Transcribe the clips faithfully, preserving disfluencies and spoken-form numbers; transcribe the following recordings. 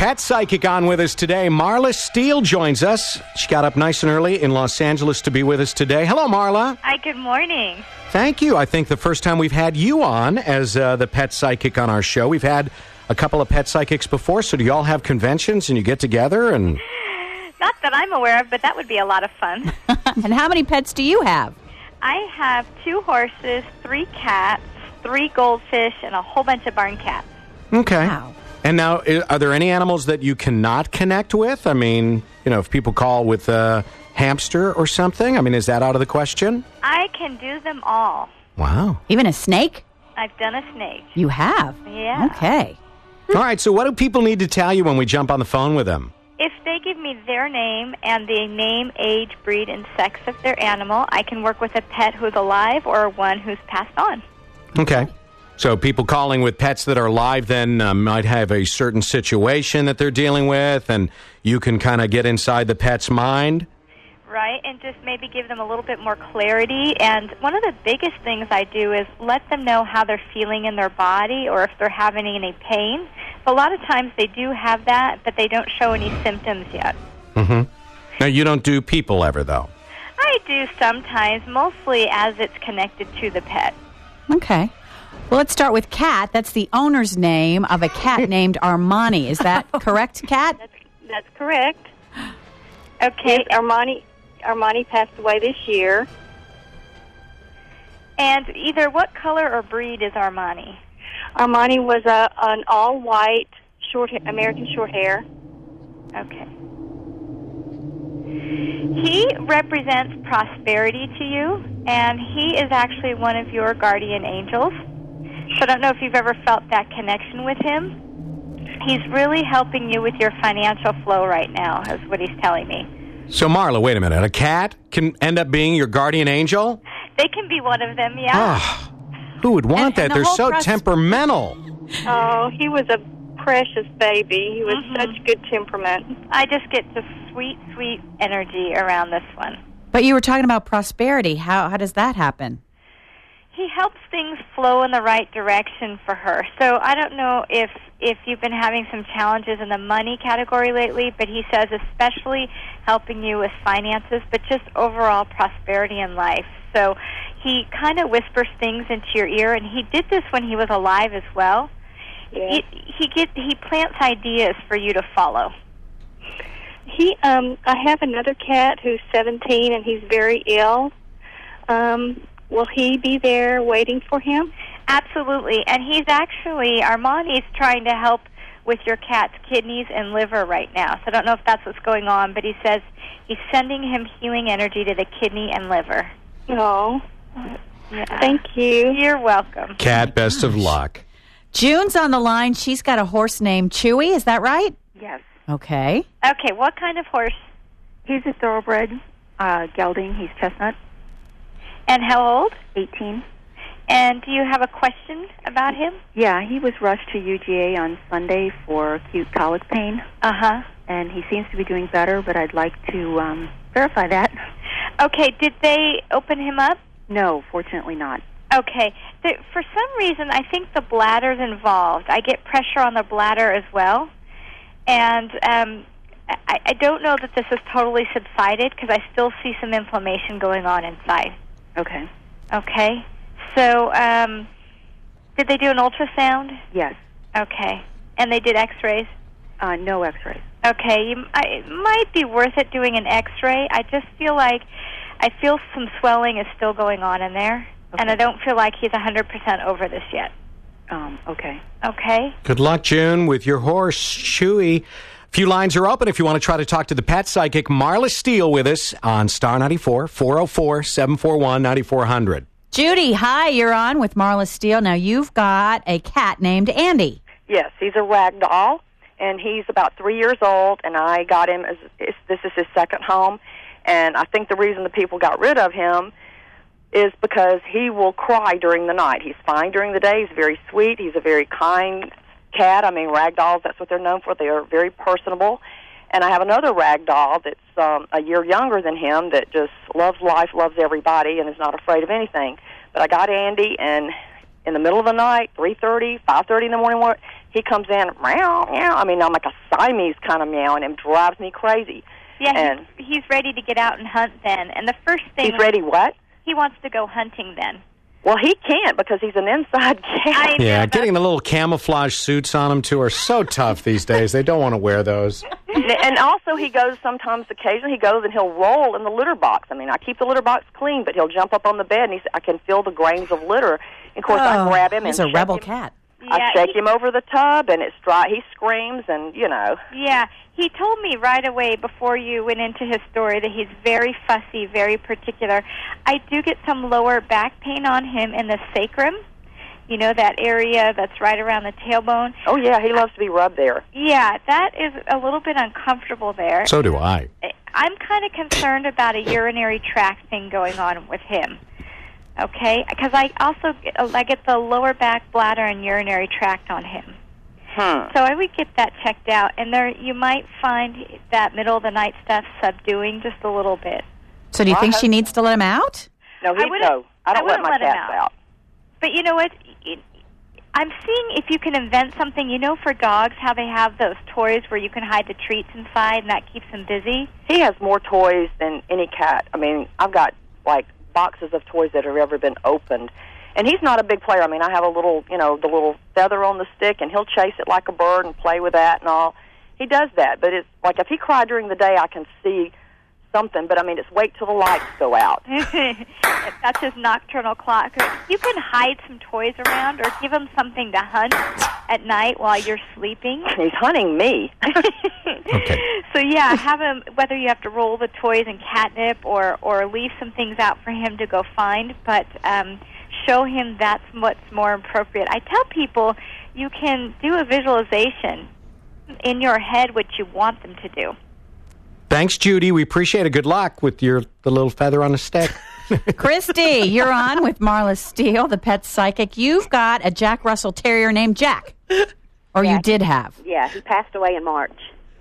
pet psychic on with us today. Marla Steele joins us. She got up nice and early in Los Angeles to be with us today. Hello, Marla. Hi, good morning. Thank you. I think the first time we've had you on as uh, the pet psychic on our show. We've had a couple of pet psychics before, so do you all have conventions and you get together? And Not that I'm aware of, but that would be a lot of fun. And how many pets do you have? I have two horses, three cats, three goldfish, and a whole bunch of barn cats. Okay. Wow. And now, i- are there any animals that you cannot connect with? I mean, you know, if people call with a hamster or something, I mean, is that out of the question? I can do them all. Wow. Even a snake? I've done a snake. You have? Yeah. Okay. All right, so what do people need to tell you when we jump on the phone with them? If they give me their name and the name, age, breed, and sex of their animal, I can work with a pet who's alive or one who's passed on. Okay. So people calling with pets that are alive then uh, might have a certain situation that they're dealing with, and you can kind of get inside the pet's mind? Right, and just maybe give them a little bit more clarity. And one of the biggest things I do is let them know how they're feeling in their body or if they're having any pain. A lot of times they do have that, but they don't show any symptoms yet. Mm-hmm. Now, you don't do people ever, though? I do sometimes, mostly as it's connected to the pet. Okay. Well, let's start with Kat. That's the owner's name of a cat named Armani. Is that correct, Kat? That's, that's correct. Okay, Yes, Armani, Armani passed away this year. and either what color or breed is Armani? Armani was a, an all-white short ha- American short hair. Okay. He represents prosperity to you, and he is actually one of your guardian angels. So I don't know if you've ever felt that connection with him. He's really helping you with your financial flow right now, is what he's telling me. So, Marla, wait a minute. A cat can end up being your guardian angel? They can be one of them, yeah. Ah, who would want And- that? and the They're whole so process- temperamental. Oh, he was a precious baby. He was Mhm. such good temperament. I just get the sweet, sweet energy around this one. But you were talking about prosperity. How how does that happen? He helps things flow in the right direction for her. So I don't know if if you've been having some challenges in the money category lately, but he says especially helping you with finances, but just overall prosperity in life. So he kind of whispers things into your ear, and he did this when he was alive as well. Yeah. He, he get he plants ideas for you to follow. He, um, I have another cat who's seventeen, and he's very ill. Um, will he be there waiting for him? Absolutely, and he's actually, Armani's trying to help with your cat's kidneys and liver right now. So I don't know if that's what's going on, but he says he's sending him healing energy to the kidney and liver. No. Yeah. Thank you. You're welcome. Cat, best of luck. June's on the line. She's got a horse named Chewy. Is that right? Yes. Okay. Okay, what kind of horse? He's a thoroughbred uh, gelding. He's chestnut, And how old? eighteen. And do you have a question about him? Yeah, he was rushed to U G A on Sunday for acute colic pain, Uh-huh. and he seems to be doing better, but I'd like to um, verify that. Okay, did they open him up? No, fortunately not. Okay. The, for some reason, I think the bladder's involved. I get pressure on the bladder as well. And um, I, I don't know that this has totally subsided because I still see some inflammation going on inside. Okay. Okay. So, um, did they do an ultrasound? Yes. Okay. And they did x-rays? Uh, no x-rays. Okay. You, I, it might be worth it doing an x-ray. I just feel like I feel some swelling is still going on in there. Okay. And I don't feel like he's one hundred percent over this yet. Um, okay. Okay? Good luck, June, with your horse, Chewy. A few lines are open if you want to try to talk to the pet psychic, Marla Steele, with us on Star ninety-four, four oh four, seven four one, nine four hundred. Judy, hi. You're on with Marla Steele. Now, you've got a cat named Andy. Yes, he's a rag doll, and he's about three years old, and I got him as this is his second home, and I think the reason the people got rid of him is because he will cry during the night. He's fine during the day. He's very sweet. He's a very kind cat. I mean, rag dolls, that's what they're known for. They are very personable. And I have another rag doll that's um, a year younger than him that just loves life, loves everybody, and is not afraid of anything. But I got Andy, and in the middle of the night, three thirty, five thirty in the morning, he comes in, meow, meow. I mean, I'm like a Siamese kind of meow, and it drives me crazy. Yeah, and he's, he's ready to get out and hunt then. And the first thing... He's ready what? He wants to go hunting then. Well, he can't because he's an inside cat. I know, Yeah, getting the little camouflage suits on him, too, are so tough these days. They don't want to wear those. And also, he goes sometimes, occasionally, he goes and he'll roll in the litter box. I mean, I keep the litter box clean, but he'll jump up on the bed, and he's, I can feel the grains of litter. And of course, Oh, I grab him he's and a rebel him. cat. I Yeah, shake he- him over the tub, and it's dry. He screams, and, you know. Yeah, he told me right away before you went into his story that he's very fussy, very particular. I do get some lower back pain on him in the sacrum, you know, that area that's right around the tailbone. Oh, yeah, he loves to be rubbed there. Yeah, that is a little bit uncomfortable there. So do I. I'm kind of concerned about a urinary tract thing going on with him. Okay, because I also get, I get the lower back, bladder, and urinary tract on him. Hmm. So I would get that checked out, and there you might find that middle of the night stuff subduing just a little bit. So do you Well, think I she hope- needs to let him out? No, I he, wouldn't- no, I don't I let wouldn't my let him cats out. out. But you know what? It, I'm seeing if you can invent something. You know, for dogs, how they have those toys where you can hide the treats inside, and that keeps them busy. He has more toys than any cat. I mean, I've got, like, boxes of toys that have ever been opened. And he's not a big player. I mean, I have a little, you know, the little feather on the stick, and he'll chase it like a bird and play with that and all. He does that. But it's like if he cried during the day, I can see something. But, I mean, it's wait till the lights go out. That's his nocturnal clock. You can hide some toys around or give him something to hunt at night while you're sleeping. He's hunting me. Okay. So, yeah, have him, whether you have to roll the toys in catnip or, or leave some things out for him to go find, but um, show him that's what's more appropriate. I tell people you can do a visualization in your head what you want them to do. Thanks, Judy. We appreciate it. Good luck with your the little feather on the stick. Christy, you're on with Marla Steele, the pet psychic. You've got a Jack Russell Terrier named Jack. Or you Yeah. did have. Yeah, he passed away in March.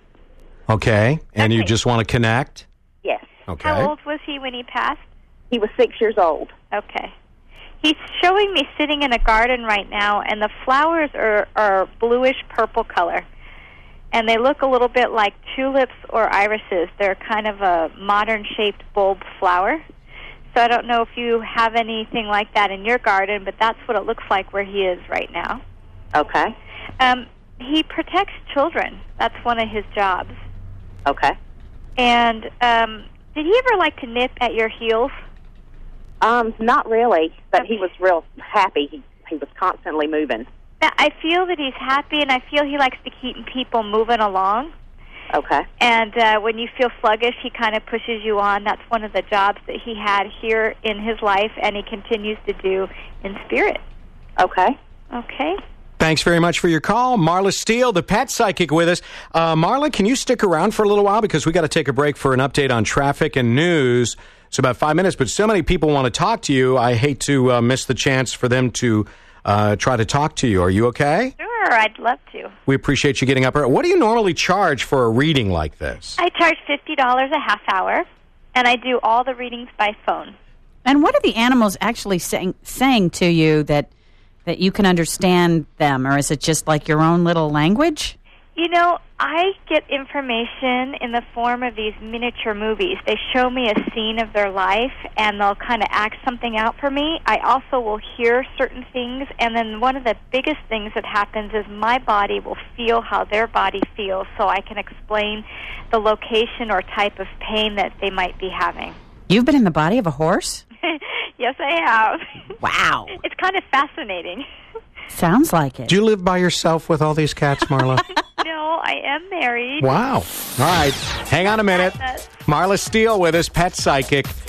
Okay. And you Okay. just want to connect? Yes. Okay. How old was he when he passed? He was six years old. Okay. He's showing me sitting in a garden right now, and the flowers are, are bluish purple color. And they look a little bit like tulips or irises. They're kind of a modern-shaped bulb flower. So I don't know if you have anything like that in your garden, but that's what it looks like where he is right now. Okay. Um, he protects children. That's one of his jobs. Okay. And um, did he ever like to nip at your heels? Um, not really, but he was real happy. He he was constantly moving. Now, I feel that he's happy, and I feel he likes to keep people moving along. Okay. And uh, when you feel sluggish, he kind of pushes you on. That's one of the jobs that he had here in his life, and he continues to do in spirit. Okay. Okay? Thanks very much for your call. Marla Steele, the pet psychic, with us. Uh, Marla, can you stick around for a little while? Because we got to take a break for an update on traffic and news. It's about five minutes, but so many people want to talk to you. I hate to uh, miss the chance for them to uh, try to talk to you. Are you okay? Sure, I'd love to. We appreciate you getting up early. What do you normally charge for a reading like this? I charge fifty dollars a half hour, and I do all the readings by phone. And what are the animals actually saying saying to you that that you can understand them, or is it just like your own little language? You know, I get information in the form of these miniature movies. They show me a scene of their life, and they'll kind of act something out for me. I also will hear certain things, and then one of the biggest things that happens is my body will feel how their body feels, so I can explain the location or type of pain that they might be having. You've been in the body of a horse? Yes, I have. Wow. It's kind of fascinating. Sounds like it. Do you live by yourself with all these cats, Marla? No, I am married. Wow. All right. Hang on a minute. Marla Steele with us, pet psychic.